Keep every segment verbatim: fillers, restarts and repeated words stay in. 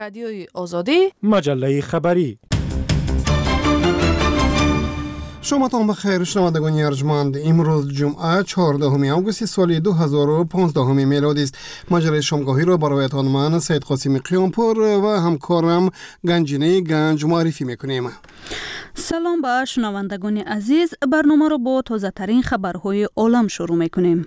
رادیوی آزادی، مجله خبری. شامتان بخیر شنوندگان ارجمند. امروز جمعه چهاردهم آگوست سال دو هزار و پانزده میلادی است. مجله شامگاهی را برایتان من سید قاسم قیامپور و همکارم گنجینه گنج معرفی میکنیم. سلام به شنوندگان عزیز، برنامه را با تازه ترین خبرهای عالم شروع میکنیم.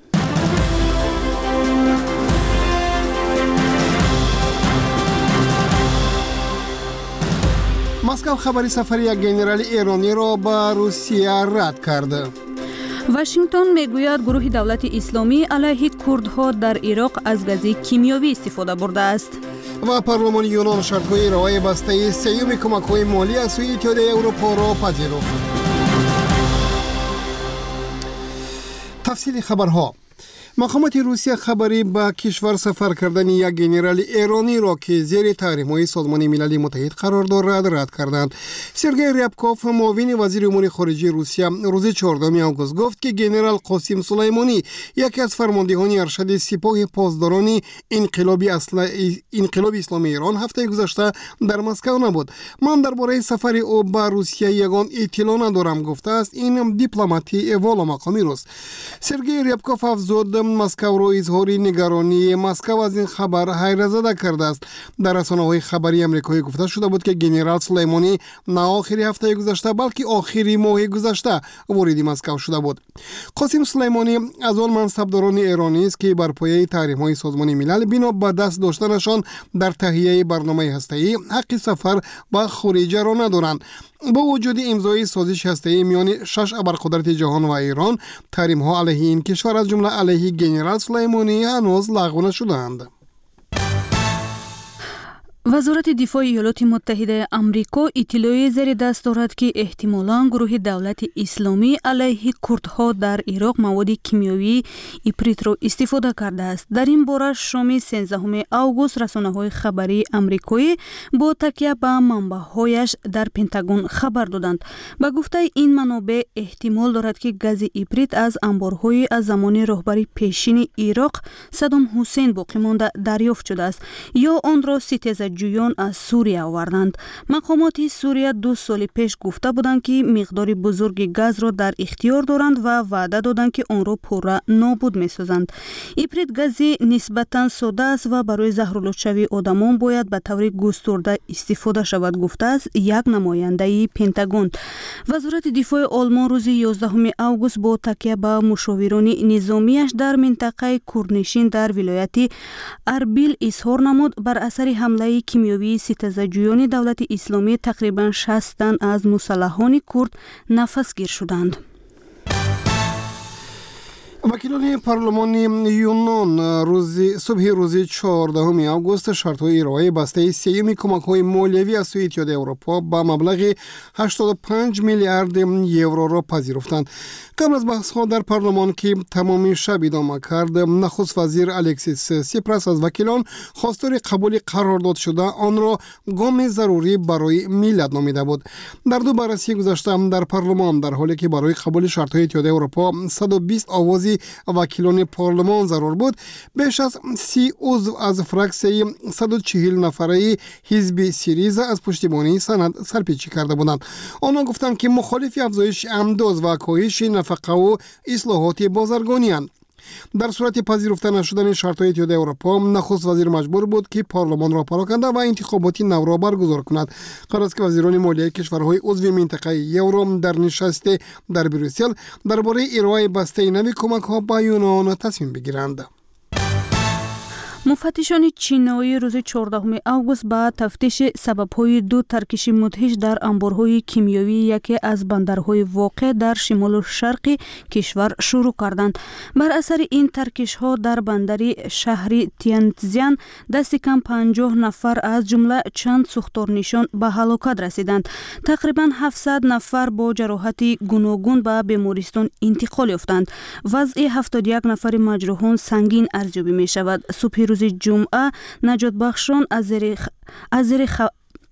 مسکو خبری سفری یک گنرال ایرانی را به روسیه رد کرده. واشنگتن میگوید گروه دولت اسلامی علیه کردها در عراق از گاز کیمیاوی استفاده برده است. و پارلمان یونان شرط‌های ارائه بسته سیوم کمک‌های مالی از سوی اتحادیه اروپا را پذیرفت. تفصیل خبرها. مقامات روسیه خبری به کشور سفر کردن یک گنرال ایرانی را که زیر تحریم‌های سازمان ملل متحد قرار دارد رد کردند. سرگئی ریابکوف معاون وزیر امور خارجه روسیه روز چهاردهم آگوست گفت که گنرال قاسم سلیمانی یکی از فرماندهان ارشد سپاه پاسداران انقلابی انقلاب اسلامی ایران هفته گذشته در مسکو نبود. من درباره سفر او به روسیه یگان اطلاع ندارم گفته است. این دیپلماتی والا مقامی است. سرگئی ریابکوف افزود مسکو رو اظهار نگرانی مسکو از این خبر حیرت زده کرده است. در رسانه‌های خبری آمریکایی گفته شده بود که گنرال سلیمانی نه آخری هفته گذشته بلکه آخری ماه گذشته وارد مسکو شده بود. قاسم سلیمانی از آن منصبداران ایرانی است که بر پایه تحریم‌های سازمان ملل بنا به دست داشتنشان در تهیه برنامه هسته‌ای حق سفر به خارج را ندارند. با وجود امضای سازش هسته‌ای میان شش ابرقدرت جهان و ایران، تحریم‌ها علیه این کشور از جمله علیه گنرال سلیمانی هنوز لغو نشده‌اند. وزارت دفاع ایالات متحده آمریکا اطلاعی زیر دست دارد که احتمالاً گروه دولت اسلامی علیه کردها در عراق مواد کیمیاوی ایپریت را استفاده کرده است. در این باره شام سیزدهم آگوست رسانه‌های خبری آمریکایی با تکیه به منبع‌هایش در پنتاگون خبر دادند. به گفته این منابع احتمال دارد که گاز ایپریت از انبارهای از زمان رهبری پیشین عراق صدام حسین باقی مانده دریافت شده است یا آن را ستیزه جویان از سوریه آوردند. مقامات سوریه دو سال پیش گفته بودند که مقدار بزرگ گاز را در اختیار دارند و وعده دادند که آن را پورا نابود می‌سازند. ایپریت گازی نسبتاً ساده است و برای زهرالودشوی آدمان باید به طور گسترده استفاده شود گفته است یک نماینده پنتاگون. وزارت دفاع آلمان روز یازدهم آگوست با تکیه به مشاوران نظامیش در منطقه کردنشین در ولایت اربیل اظهار نمود بر اثر حمله کیمیاوی ستیزه‌جویان دولت اسلامی تقریباً شصت تن از مسلحان کرد نفس گیر شدند. وکیلان پارلمان یونان روز صبح روز چهاردهم آگوست شرط‌های ارائه بسته سیوم کمک‌های مالیوی از سوی اتحادیه اروپا با مبلغ هشتاد و پنج میلیارد یورو را پذیرفتند. قبل از بحث‌ها در پارلمان که تمام شب ادامه کرد، نخست وزیر الکسیس سیپراس از وکیلان خواستار قبول قرارداد شده آن را گام ضروری برای ملت نامیده بود. در دو بررسی گذشته در پارلمان در حالی که برای قبول شرط‌های اتحادیه اروپا صد و بیست آواز وکیلان پارلمان ضرور بود، بیش از سی عضو از فرکسیه صد و چهل نفره حزب سیریزا از پشتیبانی سند سرپیچی کرده بودند. آنها گفتند که مخالف افزایش امداد و کاهش نفقه و اصلاحات بازرگانی اند. در صورت پذیرفته نشدن شرط‌های اتحادیه اروپا، نخست وزیر مجبور بود که پارلمان را پراکنده و انتخابات نو را برگزار کند. قرار است که وزیران مالیه کشورهای عضو منطقه یورو در نشست در بروسل درباره ارائه بسته نوی کمک‌ها به یونان تصمیم بگیرند. مفتشان چینایی روز چهاردهم آگوست با تفتیش سبب‌های دو ترکش مدهش در انبارهای کیمیاوی یکی از بندرهای واقع در شمال شرقی کشور شروع کردند. بر اثر این ترکش‌ها در بندر شهری تینتزیان دست کم پنجاه نفر از جمله چند سوختارنشان به هلاکت رسیدند. تقریباً هفتصد نفر با جراحت گوناگون به بیمارستان انتقال یافتند. وضع هفتاد و یک نفر مجروحان سنگین ارزیابی می شود. صبح روز جمعه نجات بخشان از زیر خ... از زیر خ...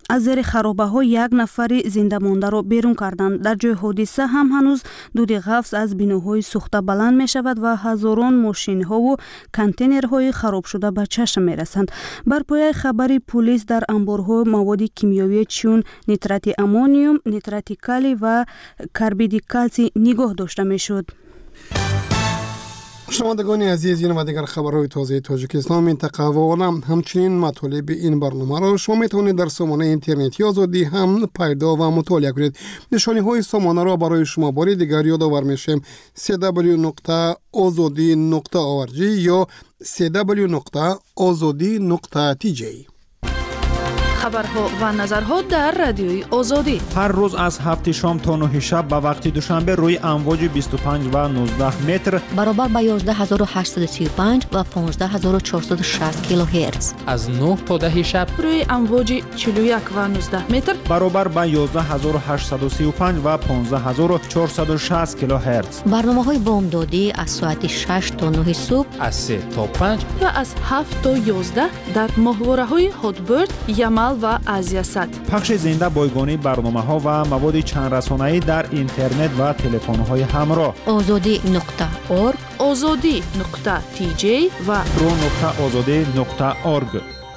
аз зери харобаҳо як нафари зиндамондаро берун карданд. Дар ҷои ҳодиса ҳам ҳанӯз дуди ғафс аз биноҳои сӯхта баланд мешавад ва ҳазорон мошинҳову контейнерҳои харобшуда ба чашм мерасанд. Бар пояи хабари пулис дар амборҳо маводи кимиёвие чун нитрати аммониум, нитрати калий ва карбиди калтсӣ нигоҳ дошта мешуд. шунавандагони азиз, ин ва дигар хабарҳои тозаи Тоҷикистон, минтақа ва олам, ҳамчунин матлаби ин барномаро шумо метавонед дар сомонаи интернети Озодӣ ҳам пайдо ва мутолиа кунед. нишониҳои сомонаро барои шумо бори дигар ёдовар мешем: си дабл ю нуқта озодӣ нуқта орг ё си дабл ю нуқта озодӣ нуқта ти ҷей. خبرها و نظرها در رادیوی آزادی هر روز از هفت شام تا نه شب به وقت دوشنبه روی امواج بیست و پنج و نوزده متر برابر با یازده هزار و هشتصد و سی و پنج و پانزده هزار و چهارصد و شصت کیلوهرتز از نه تا ده شب روی امواج چهل و یک و نوزده متر برابر با یازده هزار و هشتصد و سی و پنج و پانزده هزار و چهارصد و شصت کیلوهرتز. برنامه‌های بامدادی از ساعت شش تا نه صبح، از سه تا پنج و از هفت تا یازده در ماهواره‌های هاتبرد، یمل و آزیاسات. پخش زنده بایگانی برنامه‌ها و مواد چند رسانه‌ای در اینترنت و تلفن‌های همراه. آزادی نقطه اورگ، آزادی نقطه تی جی و رو نقطه آزادی نقطه اورگ.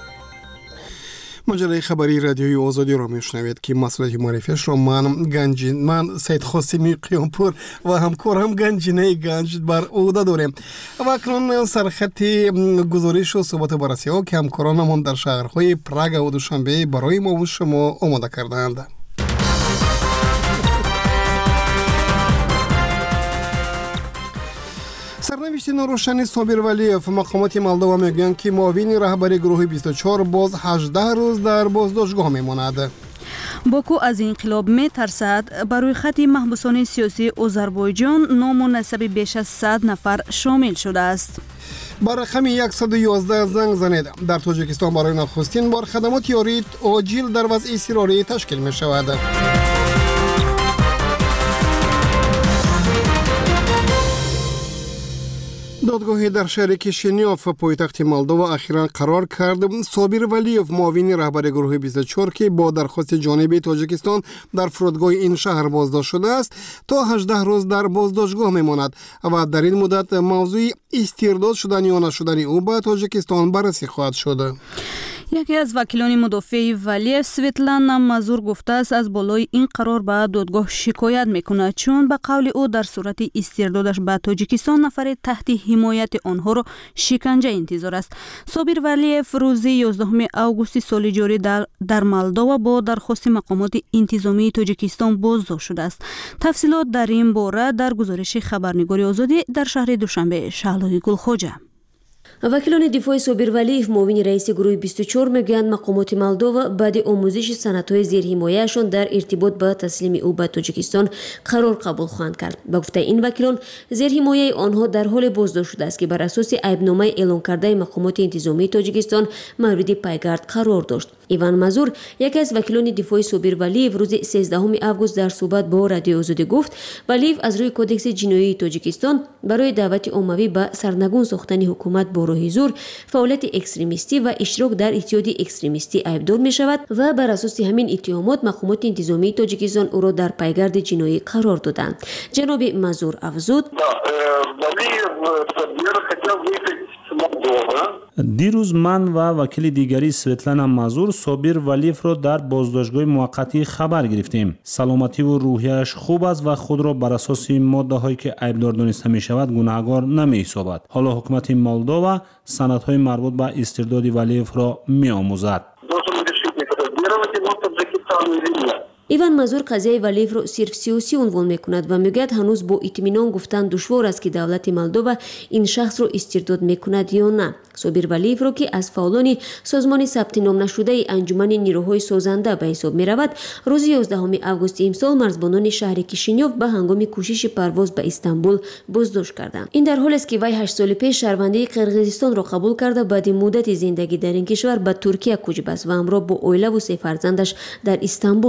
مجله خبری رادیوی آزادی را میشنوید که مسئولیت معرفیش را من گنجین من سید خاصمی قیامپور و همکارم گنجینه گنج بر عهده داریم. و اکنون سرخط گزارش و صحبت بررسی ها که همکارانمان در شهرهای پراگ و دوشنبه برای ما و شما آماده کردند. سرنوشت نوروشن صابر ولیف، مقامات مالدووا میگویند که معاون رهبری گروه بیست و چهار باز هجده روز در بازداشتگاه میماند. باکو از انقلاب میترسد. بر روی خط محبوسان سیاسی آذربایجان نام و نسب بیش از صد نفر شامل شده است. بر رقم صد و یازده زنگ زنید. در تاجیکستان برای نخستین بار خدمات یاری عاجل در وضع اضطراری تشکیل می شود. دادگاهی در شهر کشینیوف پایتخت مالدووا اخیراً قرار کرد صابر ولیف، معاون رهبر گروه بیست و چهار که با درخواست جانبی تاجیکستان در فرودگاه این شهر بازداشت شده است، تا هجده روز در بازداشتگاه میماند و در این مدت موضوع استرداد شدن یا نشدن او به تاجیکستان بررسی خواهد شد. یکی از وکیلان مدافع ولیف، سویتلانا مازور، گفته است از بالای این قرار به دادگاه شکایت میکند، چون به قول او در صورت استردادش به تاجیکستان نفر تحت حمایت آنها را شکنجه انتظار است. صابر ولیف روز یازدهم آگوست سال جاری در در مالدووا با درخواست مقامات انتظامی تاجیکستان بازداشت شده است. تفصیلات در این باره در گزارش خبرنگاری آزادی در شهر دوشنبه شهلای گلخوجه. وکیلان دفاع صابر ولیف، معاون رئیس گروه بیست و چهار، میگویند مقامات مالدووا بعد آموزش سندهای زیرحمایه‌شان در ارتباط با تسلیم او به تاجیکستان قرار قبول خواهند کرد. با گفته این وکیلان، زیرحمایه آنها در حال بازداشت شده است که بر اساس عیبنامه اعلان کرده مقامات انتظامی تاجیکستان مورد پیگرد قرار داشت. ایوان مازور، یکی از وکیلان دفاع صابر ولیف، روز سیزدهم آگوست در صحبت با رادیو آزادی گفت ولیف از روی کدکس جنایی تاجیکستان برای دعوت عمومی به سرنگون ساختن حکومت با راه زور، فعالیت اکستریمیستی و اشتراک در اتحاد اکستریمیستی عیبدار می شود و بر اساس همین اتهامات مقامات انتظامی تاجیکستان او را در پیگرد جنایی قرار دادند. جناب مازور افزود: دیروز من و وکیل دیگری سویتلانا مازور صابر ولیف را در بازداشتگاه موقتی خبر گرفتیم. سلامتی و روحیش خوب است و خود را بر اساس ماده هایی که عیبدار دانسته می شود گناهکار نمی حسابد. حالا حکومت مالدووا سندهای مربوط به استرداد ولیف را می آموزد. ایوان مازور قضیه ولیف را صرف سیاسی عنوان میکند و میگوید هنوز با اطمینان گفتن دشوار است که دولت مالدووا این شخص را استرداد میکند یا نه. صابر ولیف را که از فعالان سازمان ثبت نام نشده انجمن نیروهای سازنده به حساب میرود، روز یازدهم آگوست امسال مرزبانان شهر کشینیوف به هنگام کوشش پرواز به استانبول بازداشت کردند. این در حالی است که وی هشت سال پیش شهروندی قرقیزستان را قبول کرده بعد مدت زندگی در این کشور به ترکیه کوچ بست و همراه با اویله و سه فرزندش در استانبول زندگی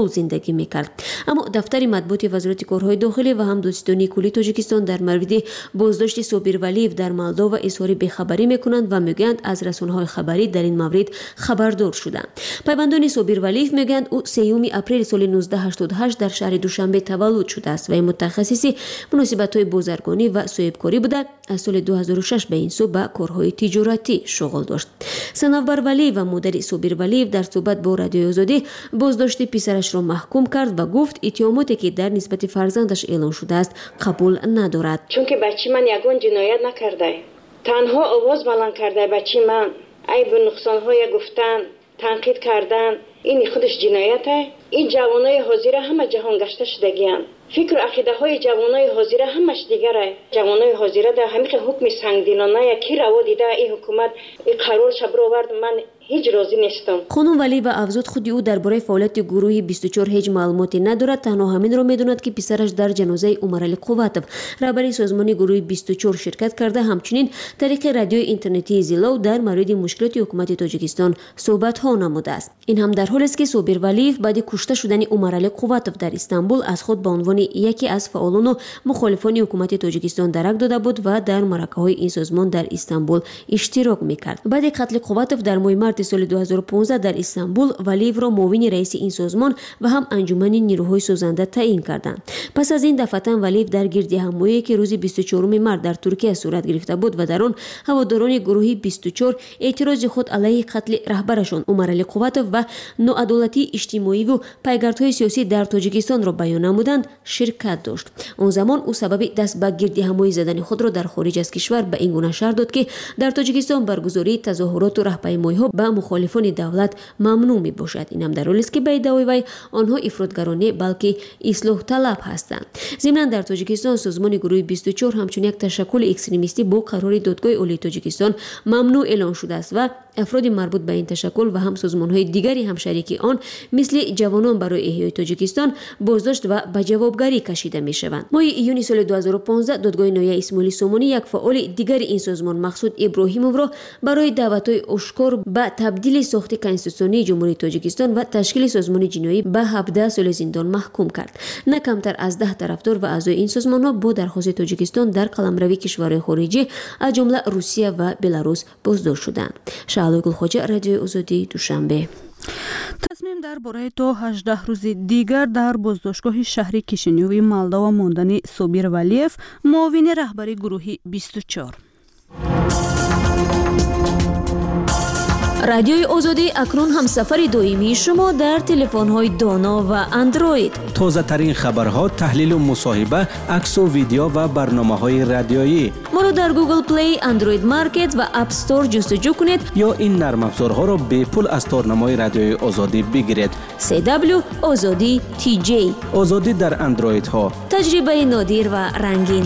نمایندگی میکرد. اما دفتر مطبوعات وزارت کارهای داخلی و همدوستانی کلی تاجیکستان در مورد بازداشت صابر ولیف در مالدو اظهار بیخبری میکنند و میگویند از رسانه‌های خبری در این مورد خبردار شدند. پیوندان صابر ولیف میگویند او سیوم اپریل سال نوزده هشتاد و هشت در شهر دوشنبه تولد شده است و متخصص مناسبت‌های بازرگانی و صاحبکاری بوده. از سال دو هزار و شش به این سو به کارهای تجارتی شغل داشت. سنوبر ولی و مادر صابر ولیف در صحبت با رادیوی آزادی بازداشت پسرش را محکوم کرد و گفت اتهاماتی که در نسبت فرزندش اعلان شده است قبول ندارد. چون که بچه من یگان جنایت نکرده، تنها آواز بلند کرده بچه من عیب و نقصان‌های گفتن، تنقید کردن، این خودش جنایته. این جوانای حاضر همه جهان گشته شدگیان. فکر و عقیده های جوانای حاضره همش دیگره. جوانای حاضره در همین حکم سنگدلانه کی روا دیده این حکومت این قرار شب رو آورد، من هیچ راضی نیستم. خانم ولی و افزود خود او درباره فعالیت گروه بیست و چهار هیچ معلوماتی ندارد، تنها همین را میدوند که پسرش در جنازه عمرعلی قوتوف رهبر سازمان گروه بیست و چهار شرکت کرده. همچنین طریق رادیو اینترنتی زیلو در مورد مشکلات حکومت تاجیکستان صحبت ها نموده است. این هم در حالی است که صابر ولیف بعد کشته شدن عمرعلی قوتوف در استانبول از خود به عنوان یکی از فعالان و مخالفان حکومت تاجیکستان درک داده بود و در معرکه‌های این سازمان در استانبول اشتراک می‌کرد. بعد قتل قوتوف در ماه مارس سال دو هزار و پانزده در استانبول ولیف را معاون رئیس این سازمان و هم انجمن نیروهای سوزنده تعیین کردند. پس از این دفعتا ولیف در گردی همایی که روز بیست و چهارم مارس در ترکیه صورت گرفته بود و در آن هواداران گروه بیست و چهار اعتراض خود علیه قتل رهبرشان عمرعلی قوتوف و ناعدالتی اجتماعی و پیگردهای سیاسی در تاجیکستان را بیان نمودند شرکت داشت. آن زمان او سبب دست به گردی همایی زدن خود را در خارج از کشور به این گونه شرح داد که در تاجیکستان برگزاری تظاهرات و راهپیمایی‌ها به مخالفان دولت ممنوع می باشد. این هم در حالی است که به ادعای وی آنها افراطگرانه بلکه اصلاح طلب هستند. ضمن در تاجیکستان سازمان گروه بیست و چهار همچون یک تشکل اکستریمیستی با قرار دادگاه عالی تاجیکستان ممنوع اعلان شده است و افراد مربوط به این تشکل و هم سازمان‌های دیگری هم شریک آن مثل جوانان برای احیای تاجیکستان بازداشت و به جوابگری کشیده می‌شوند. ماه ایونی سال دو هزار و پانزده دادگاه نایه اسماعیلی سومانی یک فعال دیگر این سازمان مقصود ابراهیموف را برای دعوت‌های آشکار به تبدیل ساخت کنستیتوسیونی جمهوری تاجیکستان و تشکیل سازمان جنایی به هفده سال زندان محکوم کرد. نه کمتر از ده طرفدار و اعضای این سازمان‌ها با درخواست تاجیکستان در قلمروی کشورهای خارجی از جمله روسیه و بلاروس بازداشت شدند. شعله گلخواجه، رادیو آزادی، دوشنبه. تصمیم درباره تا هجده روز دیگر در بازداشتگاه شهری کشینیوی مالدو ماندن صابر ولیف معاون رهبری گروه بیست و چهار. رادیوی آزادی اکنون هم سفر دائمی شما در تلفن‌های دانا و اندروید. تازه ترین خبرها، تحلیل و مصاحبه، عکس و ویدیو و برنامه‌های رادیویی. ما رو در گوگل پلی، اندروید مارکت و اپ استور جستجو کنید یا این نرم افزارها را به پول از تارنمای رادیوی آزادی بگیرید. سی دبلیو آزادی تی جی. آزادی در اندروید ها. تجربه نادر و رنگین.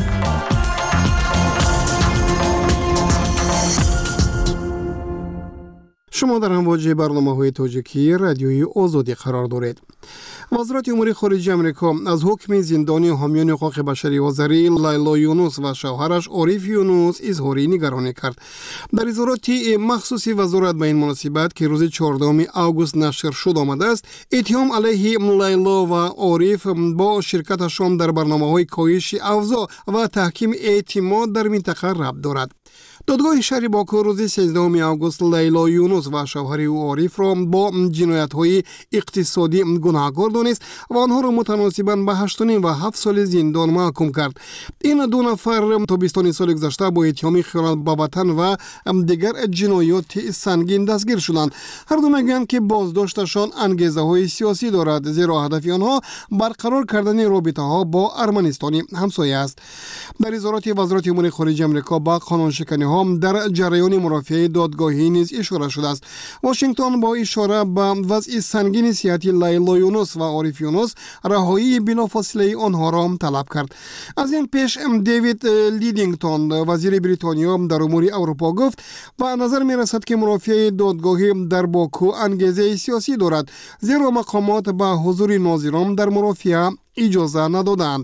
شما در امواج برنامه‌های تاجیکی رادیوی آزادی قرار دارید. وزارت امور خارجه آمریکا از حکم زندانی حامیان حقوق بشری آذری لیلا یونس و شوهرش عارف یونس اظهار نگرانی کرد. در اظهارات مخصوص وزارت به این مناسبت که روز چهاردهم آگوست نشر شد آمده است، اتهام علیه لیلا و عارف با شرکتشان در برنامه‌های کاهش اوضاع و تحکیم اعتماد در منطقه ربط دارد. دادگاه شهر باکو روز سیزدهم آگوست لیلا یونس و شوهر او عارف را با جنایت‌های اقتصادی گناهکار دانست و آنها را متناسباً به هشت و نیم و هفت سال زندان محکوم کرد. این دو نفر تابستان سال گذشته با اتهام خیانت به وطن و دیگر جنایات سنگین دستگیر شدند. هر دو میگویند که بازداشتشان انگیزه‌های سیاسی دارد، زیرا هدف آنها برقرار کردن رابطه‌ها با ارمنستان همسایه است. در اظهارات وزارت امور خارجه آمریکا با قانون‌شکنی در جریان مرافعه دادگاهی نیز اشاره شده است. واشنگتن با اشاره به وضع سنگین صحتی لیلا یونس و عارف یونس رهایی بلافاصله آنها را طلب کرد. از این پیش دیوید لیدینگتون وزیر بریتانیا در امور اروپا گفت و نظر می رسد که مرافعه دادگاهی در باکو انگیزه سیاسی دارد، زیرا مقامات به حضور ناظران در مرافعه اجازه ندادند.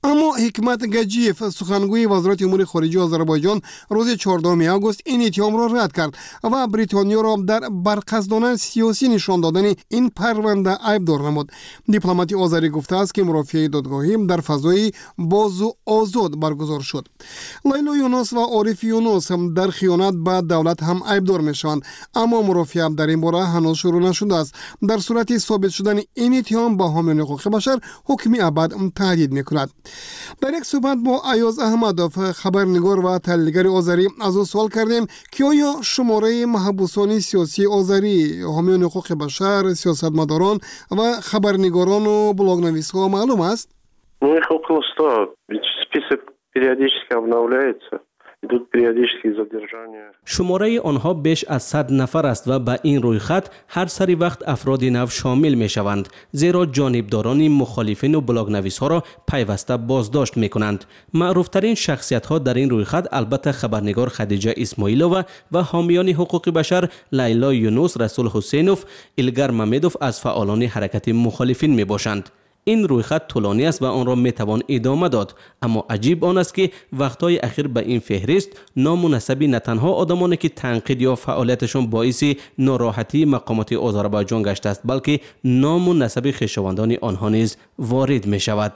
اما حکمت گجیف سخنگوی وزارت امور خارجه آذربایجان روز چهاردهم آگوست این اتهام را رد کرد و بریتانیا را در برقصدانه سیاسی نشان دادن این پرونده عیبدار نمود. دیپلمات آذری گفته است که مرافعه دادگاهی در فضای باز و آزاد برگزار شد. لیلا یونس و عارف یونس هم در خیانت به دولت هم عیبدار میشوند، اما مرافعه در این باره هنوز شروع نشده است. در صورت ثابت شدن این اتهام با حامیان حقوق بشر حکم ابد تهدید میکند. در یک صحبت با ایاز احمدوف خبرنگار و تحلیلگر آذری از او سوال کردیم که آیا شماره محبوسان سیاسی آذری، حامیان حقوق بشر، سیاستمداران و خبرنگاران و بلاگ‌نویس‌ها معلوم است؟ Ну, их около ста. Ведь список периодически обновляется. Идут периодические задержания. شماره آنها بیش از صد نفر است و به این روی خط هر سری وقت افراد نو شامل می شوند، زیرا جانبداران مخالفین و بلاگ‌نویس ها را پیوسته بازداشت می کنند. معروف ترین شخصیت ها در این روی خط البته خبرنگار خدیجه اسماعیلووا و حامیان حقوق بشر لیلا یونس، رسول حسینوف، ایلگر ممدوف از فعالان حرکت مخالفین می باشند. این روی خط طولانی است و آن را می توان ادامه داد، اما عجیب آن است که وقتهای اخیر به این فهرست نام و نسب نه تنها آدمانی که تنقید یا فعالیتشان باعث ناراحتی مقامات آذربایجان گشته است، بلکه نام و نسب خویشاوندان آنها نیز وارد می شود.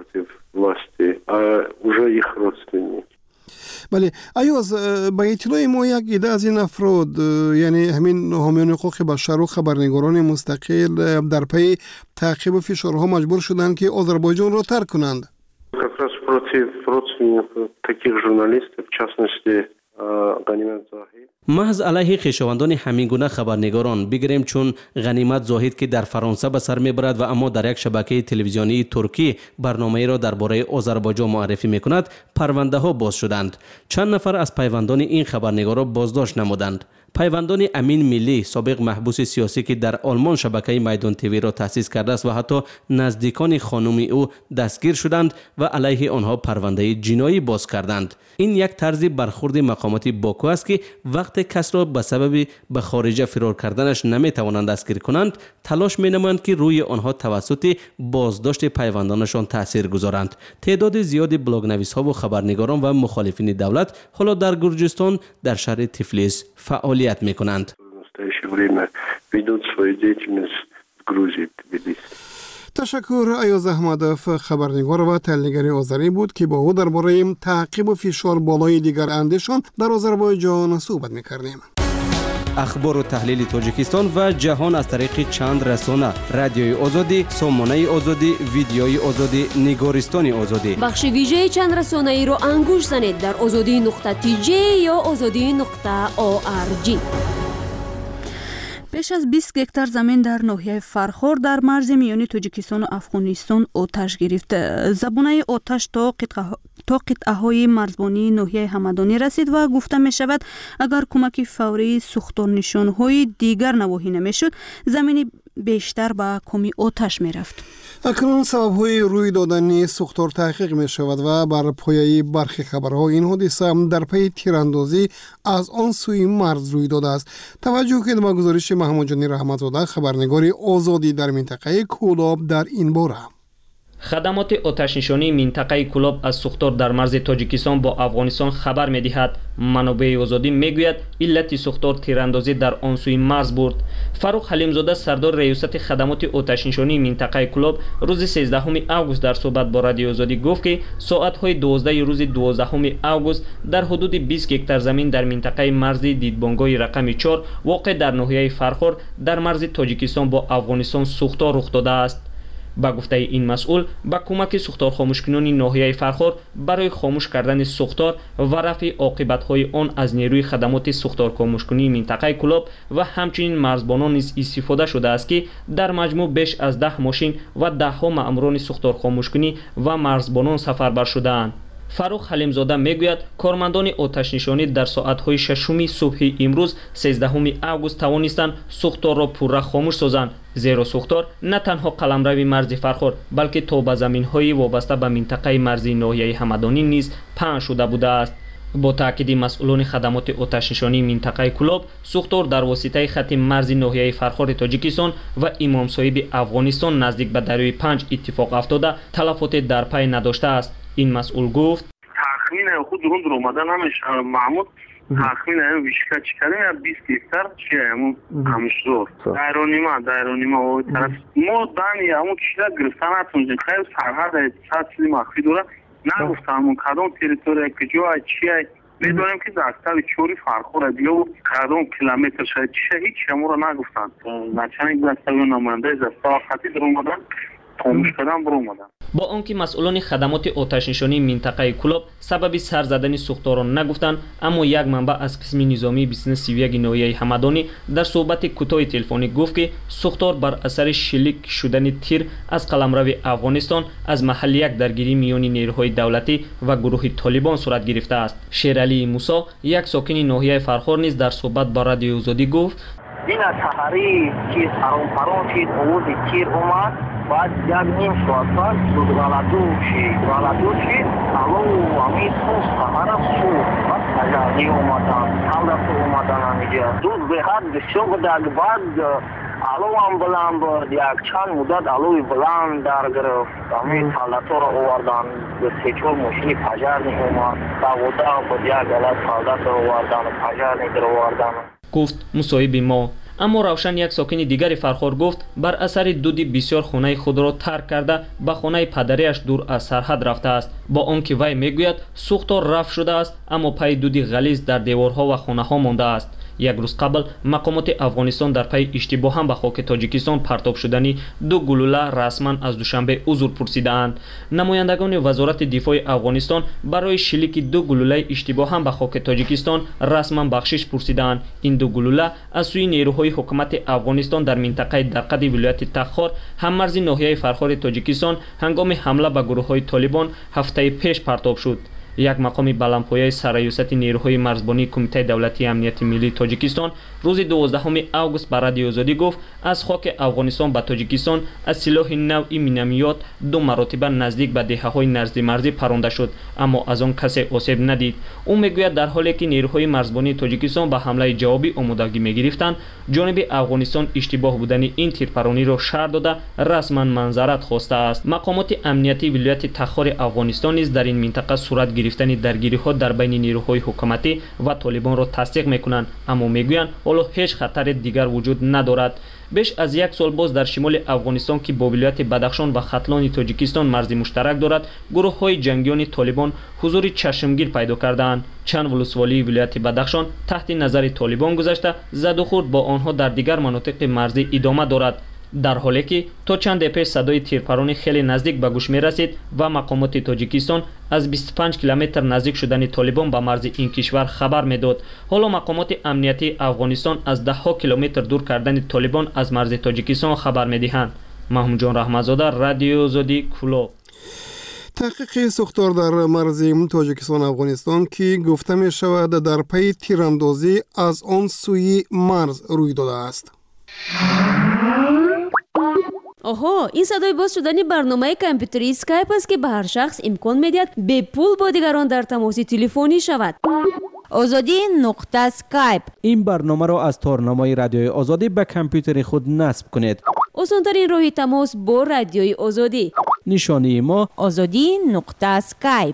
بله، ایاز، به اطلاع ما یک عده از این افراد، یعنی همین حامیان حقوق بشر و خبرنگاران مستقل، در پی تعقیب و فشارها مجبور شدند که آذربایجان را ترک کنند. Как раз против родственников таких журналистов, в частности, Ганимат Зохид. محض علیه خویشاوندان همین گونه خبرنگاران، بگیریم چون غنیمت زاهد که در فرانسه به سر میبرد و اما در یک شبکه تلویزیونی ترکی برنامه‌ای را درباره آذربایجان معرفی میکند، پرونده ها باز شدند. چند نفر از پیوندان این خبرنگارا بازداشت نمودند. پیوندان امین ملی، سابق محبوس سیاسی که در آلمان شبکه میدان تیوی را تأسیس کرده است و حتی نزدیکان خانم او دستگیر شدند و علیه آنها پرونده جنایی باز کردند. این یک طرز برخورد مقامات باکو است که وقت کس را به سبب به خارج فرار کردنش نمیتوانند دستگیر کنند، تلاش مینمایند که روی آنها توسط بازداشت پیوندانشان تاثیر گذارند. تعداد زیادی بلاگ‌نویس ها و خبرنگاران و مخالفین دولت حالا در گرجستان در شهر تفلیس فعالیت میکنند. تشکر. ایاز احمدوف خبرنگار و تحلیلگر آذری بود که با او درباره تعقیب و فشار بالای دیگر اندیشان در آذربایجان صحبت میکردیم. اخبار و تحلیل تاجیکستان و جهان از طریق چند رسانه: رادیوی آزادی، سامانه آزادی، ویدیوی آزادی، نگارستان آزادی. بخش ویژه چند رسانه ای رو انگوش زنید در آزادی نقطه تی جی یا آزادی نقطه او آر جی. بیش از بیست گکتار زمین در ناحیه فرخور در مرز میانی تاجیکستان و افغانستان آتش گرفت. زبانه آتش تا قطعه تا قطعه های مرزبانی ناحیه همدانی رسید و گفته می شود اگر کمک فوری سوختار نشان های دیگر نواهی نمی شد، زمین بیشتر به کمی آتش می رفت. اکنون سبب های روی دادن سوختار تحقیق می شود و بر پایه برخی خبرها این حادثه در پی تیراندازی از آن سوی مرز روی داده است. توجه کنید به گزارش محمد جانی رحمتزاده، خبرنگار آزادی در منطقه کولاب در این باره. خدمات آتش‌نشانی منطقه کولاب از سوختار در مرز تاجیکستان با افغانستان خبر می‌دهد. منابع آزادی میگوید علت سوختار تیراندازی در آن سوی مرز بود. فاروق حلیمزاده، سردار ریاست خدمات آتش‌نشانی منطقه کولاب، روز سیزدهم آگوست در صحبت با رادیو آزادی گفت که ساعت‌های دوازده روز دوازدهم آگوست در حدود بیست هکتار زمین در منطقه مرزی دیدبانگاه رقم چهار واقع در ناحیه فرخور در مرز تاجیکستان با افغانستان سوختار رخ داده است. با گفته این مسئول، با کمک سوختار خاموشکنان ناحیه فرخور برای خاموش کردن سوختار و رفع عاقبت‌های آن از نیروی خدمات سوختار خاموشکنی منطقه کولاب و همچنین مرزبانان نیز استفاده شده است که در مجموع بیش از ده ماشین و ده ها مأموران سوختار خاموشکنی و مرزبانان سفربر شده‌اند. فاروق حلیمزاده میگوید کارمندان آتش نشانی در ساعت‌های ششم صبح امروز سیزدهم آگوست توانستند سوختار را پورا خاموش سازند، زیرا سوختار نه تنها قلمرو مرز فرخور بلکه تا به زمین‌های وابسته به منطقه مرزی ناحیه همدانی نیز پهن شده بوده است. با تاکید مسئولان خدمات آتش‌نشانی منطقه کلاب، سوختار در واسطه خط مرز ناحیه فرخار تاجیکستان و امام صاحب افغانستان نزدیک به دریای پنج اتفاق افتاده تلفات در پی نداشته است. این مسئول گفت تخمین خود روند رو اومدن همش محمود تخمین هم ویشکا چکرین بیست هکتار چیه همون همش زور دایرونیما دایرونیما و طرف ما دانی همون کشیده گرفتن هتونجیم خیلی سرحد صد چیزی مخفی دوره نگفتم همون کدام تریتوری که جای چیه میدونیم که در اکتر چوری فرخوره دیگه و کدام کیلومتر شاید چیه هیچ همون رو نگفتن نچنگ دسته و نماینده دسته خطی در اومدن خاموش کردن برو اومدن. با آنکه مسئولان خدمات آتش‌نشانی منطقه کلاب سبب سر زدن سوختاران نگفتند، اما یک منبع از قسم نظامی بیست و یک ناحیه همدانی در صحبت کوتاه تلفنی گفت که سوختار بر اثر شلیک شدن تیر از قلمرو افغانستان از محل یک درگیری میان نیروهای دولتی و گروه طالبان صورت گرفته است. شیرعلی موسی یک ساکن ناحیه فرخار نیز در صحبت با رادیو آزادی گفت این سحری که سرون پرون شد اوز تیر اومد بعد یک نیم ساعت بعد غلطو شد غلطو شد الو امید خوش سحرم شد بعد تجاری اومدن حالت اومدن اینجا دوز به حد بسیار بدگ بعد الو هم بلند یک چند مدت الوی بلند در گرفت امید حالت رو آوردن به سیچور مشکلی پجر نی اومد داودا با یک غلط حالت رو آوردن پجر نی در آوردن گفت مصاحب ما. اما روشن یک ساکن دیگر فرخار گفت بر اثر دودی بسیار خانه خود را ترک کرده به خانه پدریش دور از سرحد رفته است. با آنکه وی میگوید سوختار رفع شده است اما پای دودی غلیظ در دیوارها و خانه ها مانده است. یک روز قبل مقامات افغانستان در پی اشتباه هم به خاک تاجیکستان پرتاب شدنی دو گلوله رسما از دوشنبه عذر پرسیدند. نمایندگان وزارت دفاع افغانستان برای شلیک دو گلوله اشتباه هم به خاک تاجیکستان رسما بخشش پرسیدند. این دو گلوله از سوی نیروهای حکومت افغانستان در منطقه درقد ولایت تخار هممرز ناحیه فرخار تاجیکستان هنگام حمله به گروه‌های طالبان هفته پیش پرتاب شد. یک مقام بلندپایه سرریاست نیروهای مرزبانی کمیته دولتی امنیت ملی تاجیکستان روز دوازدهم آگوست بر رادیو آزادی گفت از خاک افغانستان به تاجیکستان از سلاح نوعی مینامیات دو مرتبه نزدیک به دهه‌های نزدیک مرزی پرانده شد اما از آن کسی آسیب ندید. او میگوید در حالی که نیروهای مرزبانی تاجیکستان به حمله جوابی آمادگی میگرفتند، جانب افغانستان اشتباه بودن این تیرپرانی را شرح داده رسما معذرت خواسته است. مقامات امنیتی ولایت تخار افغانستان نیز در این منطقه صورت گرفتن درگیری‌ها در بین نیروهای حکومتی و طالبان را تصدیق می‌کنند، اما میگویند حالا هیچ خطر دیگر وجود ندارد. بیش از یک سال باز در شمال افغانستان که با ولایت بدخشان و ختلان تاجیکستان مرزی مشترک دارد، گروه‌های جنگیان طالبان حضور چشمگیر پیدا کردند. چند ولسوالی ولایت بدخشان تحت نظر طالبان گذاشته زد و خورد با آنها در دیگر مناطق مرزی ادامه دارد، در حالی که تا چند پیش صدای تیرپرانی خیلی نزدیک به گوش می رسید و مقامات تاجیکستان از بیست و پنج کیلومتر نزدیک شدن طالبان به مرز این کشور خبر میداد. حالا مقامات امنیتی افغانستان از ده ها کیلومتر دور کردن طالبان از مرز تاجیکستان خبر میدهند. محمود جان رحمتزاده، رادیو آزادی، کلاب. تحقیق سوختار در مرز تاجیکستان افغانستان که گفته می شود در پی تیراندازی از آن سوی مرز روی داده است. آها، این صدای باز شدن برنامه کامپیوتری اسکایپ است که به هر شخص امکان میدهد به پول با دیگران در تماس تلفنی شود. آزادی نقطه اسکایپ. این برنامه را از تارنمای رادیوی آزادی به کامپیوتر خود نصب کنید. آسان‌ترین راه تماس با رادیوی آزادی. نشانی ما آزادی نقطه اسکایپ.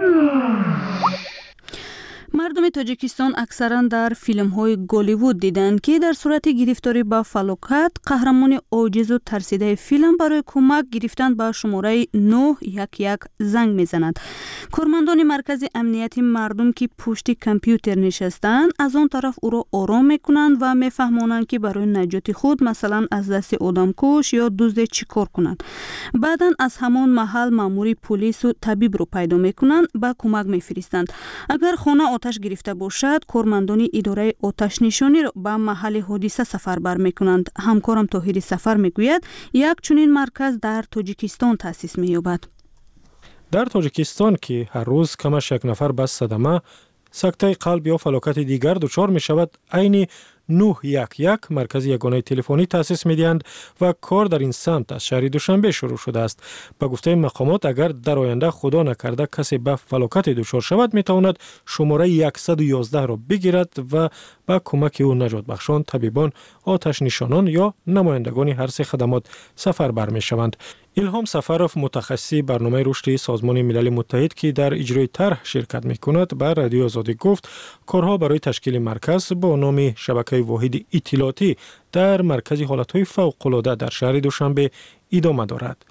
مردم تاجیکستان اکثرا در فیلم های گالیوود دیدند که در صورت گرفتاری به فلاکت قهرمان عاجز و ترسیده فیلم برای کمک گرفتن به شماره نه یک یک زنگ میزند. کارمندان مرکز امنیتی مردم که پشت کامپیوتر نشستند از آن طرف او را آرام میکنند و میفهمانند که برای نجات خود مثلا از دست آدمکش یا دزد چیکار کنند. بعداً از همان محل مامور پلیس و طبیب رو پیدا میکنند و کمک میفرستند. اگر خانه آتش گرفته باشد، کارمندان اداره آتش نشانی را به محل حادثه سفر بر میکنند. همکارم طاهر سفر میگوید یک چنین مرکز در تاجیکستان تأسیس مییابد. در تاجیکستان که هر روز کمش یک نفر به صدمه، سکته قلب یا فلاکت دیگر دچار می شود، عین نه یک یک مرکز یگانه تلفنی تأسیس می‌دهند و کار در این سمت از شهر دوشنبه شروع شده است. به گفته مقامات اگر در آینده خدا نکرده کسی به فلاکت دچار شود می‌تواند شماره صد و یازده را بگیرد و با کمک او نجات بخشان، طبیبان، آتش نشانان یا نمایندگان هر سه خدمات سفربر می‌شوند. الهام سفروف متخصص برنامه رشد سازمان ملل متحد که در اجرای طرح شرکت می‌کند بر رادیو آزادی گفت کارها برای تشکیل مرکز با نام شبکه واحد اطلاعاتی در مرکز حالت‌های فوق‌العاده در شهر دوشنبه ادامه دارد.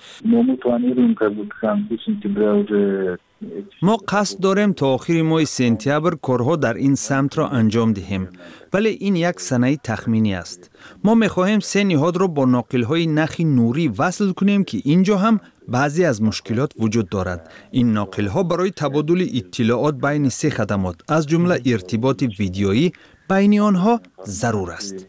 ما قصد داریم تا آخر ماه سپتامبر کارها در این سمت را انجام دهیم، ولی این یک سنه تخمینی است. ما می‌خواهیم سه نهاد را با ناقل‌های نخ نوری وصل کنیم که اینجا هم بعضی از مشکلات وجود دارد. این ناقل‌ها برای تبادل اطلاعات بین سه خدمات از جمله ارتباط ویدیویی بین آنها ضرور است.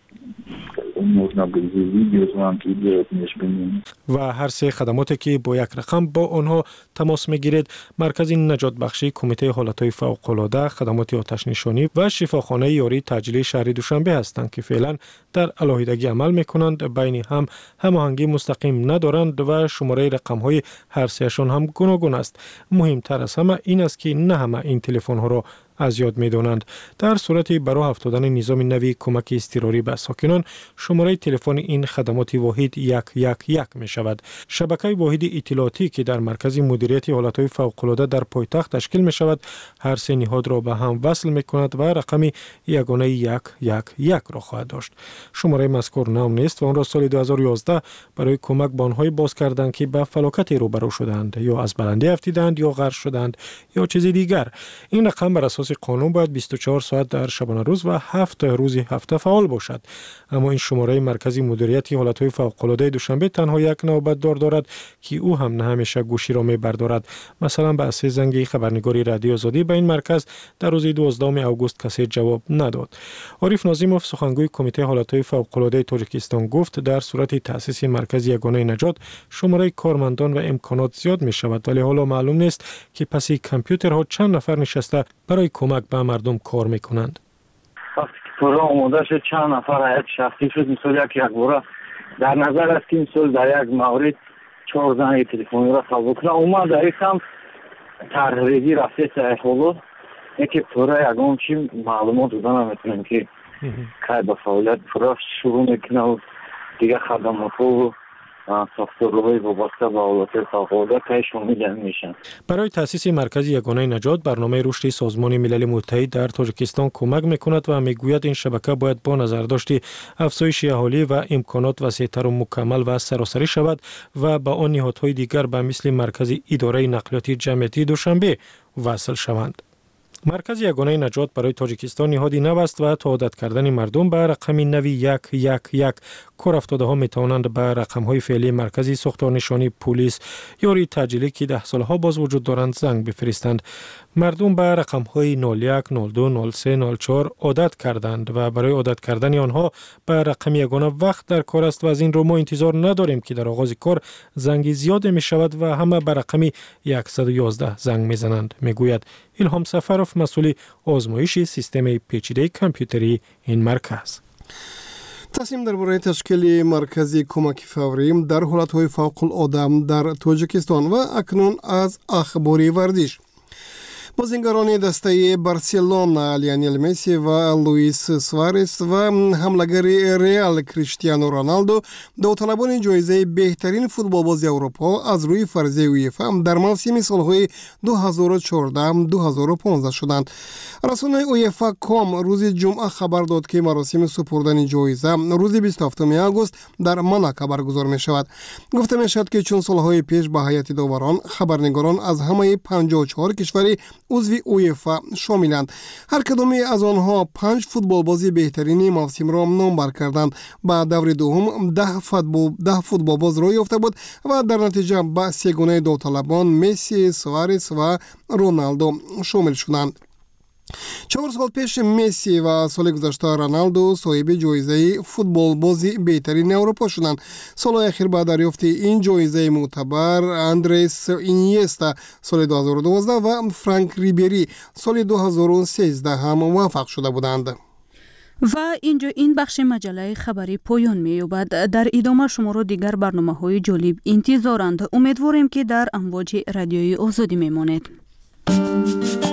و هر سه خدماتی که با یک رقم با آنها تماس میگیرید مرکز نجات بخشی، کمیته حالتهای فوق‌العاده، خدمات آتش نشانی و شفاخانه یاری تجلی شهر دوشنبه هستند که فعلا در علاهیدگی عمل میکنند، بین هم هماهنگی مستقیم ندارند و شماره رقم های هر سهشان هم گوناگون است. مهمتر از همه این است که نه همه این تلفن ها را از یاد می‌دانند. در صورت برای افتادن نظام نوی کمک اضطراری به ساکنان شماره تلفن این خدمات واحد یک یک یک می شود. شبکه واحد اطلاعاتی که در مرکز مدیریت حالت‌های فوق‌العاده در پایتخت تشکیل می شود هر سه نهاد را به هم وصل می کند و رقم یگانه یک یک یک را خواهد داشت. شماره مذکور نام نیست و آن را سال دو هزار و یازده برای کمک به آنهای باز کردند که به فلاکت روبرو شدند یا از بلندی افتیدند یا غرق شدند یا چیز دیگر. این رقم بر اساس قانون باید بیست و چهار ساعت در شبانه روز و هفت روز هفته فعال باشد. اما این شماره مرکزی مدیریت حالت‌های فوق‌العاده دوشنبه تنها یک نوبت دار دارد که او هم نه همیشه گوشی را می‌بردارد. مثلا به اساس زنگ خبرنگاری رادیو آزادی به این مرکز در روز دوازدهم آگوست کسی جواب نداد. عارف ناظیموف سخنگوی کمیته حالت‌های فوق‌العاده تاجیکستان گفت در صورت تأسیس مرکز یگانه نجات شماره کارمندان و امکانات زیاد می‌شود، ولی حالا معلوم نیست که پس کامپیوترها چند نفر نشسته برای کمک به مردم کار میکنند. وقتی که پورا آماده شد چند نفر هیئت شخصی شد، مثل یک یک باره در نظر است که این سال در یک مورد چهار زنگ تلفنی را قبول کنه. اومد در این سمت طرحریزی رفته سایخولو یکی پورا یکم چی معلومات دادن میتونیم که که به فعالیت پورا شروع میکنه و دیگه خدمات و ساختارهای وابسته به حالت فوق‌العاده پیشون میشن. برای تأسیس مرکز یگانه نجات برنامه رشد سازمان ملل متحد در تاجیکستان کمک میکند و میگوید این شبکه باید با نظرداشت افزایش اهالی و امکانات وسیع‌تر و مکمل و سراسری شود و با آن نهادهای دیگر به مثل مرکز اداره نقلیات جمعیتی دوشنبه وصل شوند. مرکز یگانه نجات برای تاجیکستان نهادی نو است و تا عادت کردن مردم به رقم نوی یک یک یک کار افتاده ها می توانند به رقم های فعلی مرکزی ساختار نشانی پلیس یاری تجلی که ده سال ها باز وجود دارند زنگ بفرستند. مردم به رقم های نود و یک، نود و دو، نود و سه، نود و چهار عادت کردند و برای عادت کردن آنها به رقم یگانه وقت در کار است و از این رو ما انتظار نداریم که در آغاز کار زنگ زیاد می شود و همه به رقم صد و یازده زنگ می زنند، می گوید الهام سفروف مسئول آزمایش سیستم پیچیده کامپیوتری این مرکز. تصمیم درباره تشکیل مرکزی کمک فوری در حالت‌های فوق‌العاده در تاجیکستان و اکنون از اخبار ورزش. بازیگران دسته بارسلونا لیونل مسی و لوئیس سوارز و حملگر ریال کریستیانو رونالدو داوطلبان جایزه بهترین فوتبالباز اروپا از روی فرضیه اویفا در موسم سالهای دو هزار و چهارده دو هزار و پانزده شدند. رسانه اویفا کام روز جمعه خبر داد که مراسم سپردن جایزه روز بیست و هفتم آگوست در موناکو برگزار می شود. گفته می شود که چون سالهای پیش به هیئت داوران خبرنگاران از همه پنجاه و چهار کشوری عضو اویفا شاملند. هر کدام از آنها پنج فوتبالبازی بهترین موسم را نامبر کردند. با دور دوم ده فوتبال ده فوتبالباز را یافته بود و در نتیجه به سگانه داوطلبان مسی، سوارز و رونالدو شامل شدند. چهار سال پیش مسی و سال گذشته رونالدو صاحب جایزه فوتبال بازی بهترین اروپا شدند. سال اخیر با دریافت این جایزه معتبر اندرس اینیستا سال دو هزار و دوازده و فرانک ریبری سال دو هزار و سیزده هم موفق شده بودند. و اینجا این بخش مجله خبری پایان می‌یابد. در ادامه شما را دیگر برنامه‌های جالب انتظارند. امیدواریم که در امواج رادیوی آزادی میمانید.